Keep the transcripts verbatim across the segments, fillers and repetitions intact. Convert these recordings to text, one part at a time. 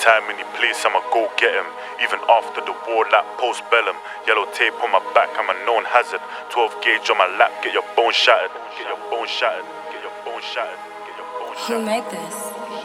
Anytime, any place, I'ma go get him. Even after the war, like post-bellum. Yellow tape on my back, I'm a known hazard. twelve gauge on my lap, get your bone shattered. Get your bone shattered. Get your bone shattered. Get your bone shattered. Who made this?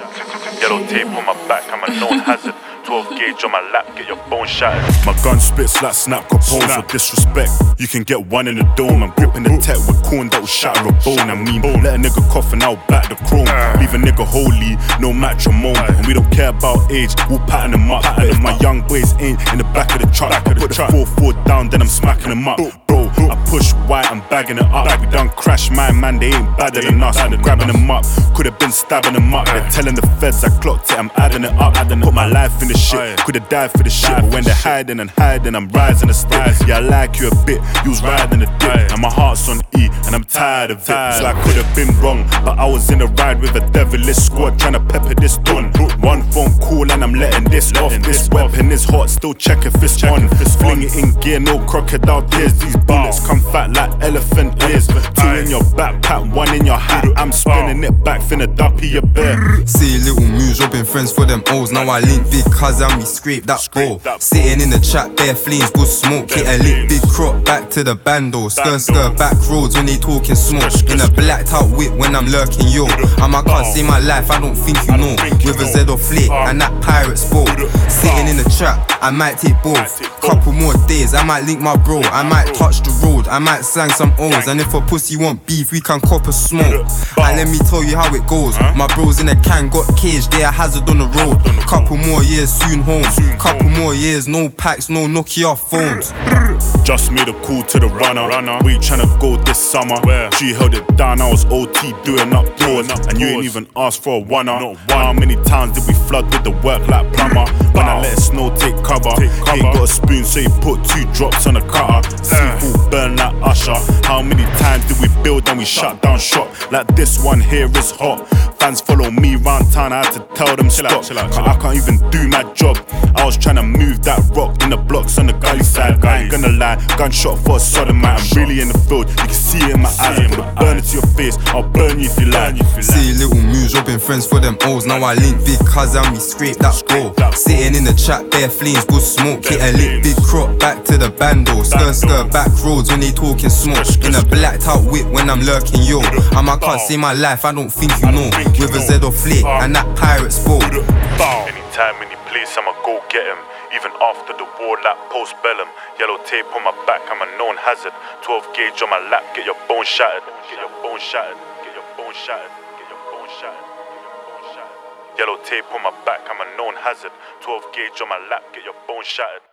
Yellow tape on my back, I'm a known hazard. twelve gauge on my lap, get your bone shattered. My gun spits like Snap Capone, so disrespect. You can get one in the dome. I'm gripping the tech with corn that will shatter a bone. I mean, let a nigga cough and I'll back the chrome. Leave a nigga holy, no matrimony. And we don't care about age, we'll pattern them up. But if my young boys ain't in the back of the truck, I put the four four down, then I'm smacking them up. Bro, I push white, I'm bagging it up. We done crash my man, they ain't badder than us. I'm grabbing them up, could've been stabbing them up. They're telling the feds I clocked it, I'm adding it up. Put my life in the shit, could've died for the shit. But when they're hiding and hiding, I'm rising the stairs. Yeah, I like you a bit, you was riding the dick. And my heart's on E, and I'm tired of it. So I could've been wrong, but I was in a ride with a devilish squad, trying to pepper this done. One phone call and I'm letting this off. This weapon is hot, still check if it's on. Fling it in gear, no crocodile tears. These bullets come fat like elephant ears. Two in your backpack, one in your hat. I'm spinning it back, finna dumpy your bear. See little moves, robbing friends for them O's. Now I link big cuz and we scrape that bowl. Sitting in the trap, bare flames, good smoke. Hit a lit big crop, back to the bando. Stir stir back roads when they talking smoke. In a blacked out whip when I'm lurking, yo. I'm I can't say my life, I don't think you know. With a Z or flick and that pirate sport. Sitting in the trap, I might take both. Couple more days, I might link my bro. I might touch the road, I might slang some O's. And if a pussy want beef, we can cop a smoke. And let me tell you how it goes. My bros in a can got caged, they a hazard on the road. Couple more years, soon home. Couple more years, no packs, no Nokia phones. Just made a call to the runner. We tryna go this summer. She held it down, I was O T doing up doors. And you ain't even asked for a one-up. How many times did we flood with the work like plumber? When I let snow take cover, he ain't got a spoon, so he put two drops on a cutter. Seafood burn like Usher. How many times did we build and we shut down shop? Like this one here is hot. Fans follow me round town, I had to tell them stop. Cause I can't even do my job. I was tryna move that rock in the blocks on the gully side. I ain't gonna lie, gunshot for a sodomite. I'm really in the field, you can see it in my eyes. I put a burner to your face, I'll burn you if you like. See little moves, robbing friends for them O's. Now I link big cuz and we scrape that bowl. Sitting in the trap, bare flames, good smoke. Hit a lit big crop, back to the bando. Skirt skirt back roads when they talking smoke. In a blacked out whip when I'm lurking, yo. I'm I can't say my life, I don't think you know. With a Z or flick and that pirate sport. Anytime, any place, I'ma go get him. Even after the war, like post-bellum. Yellow tape on my back, I'm a known hazard. twelve gauge on my lap, get your bone shattered. Get your bone shattered. Get your bone shattered. Get your bone shattered. Get your bone shattered. Yellow tape on my back, I'm a known hazard. twelve gauge on my lap, get your bone shattered.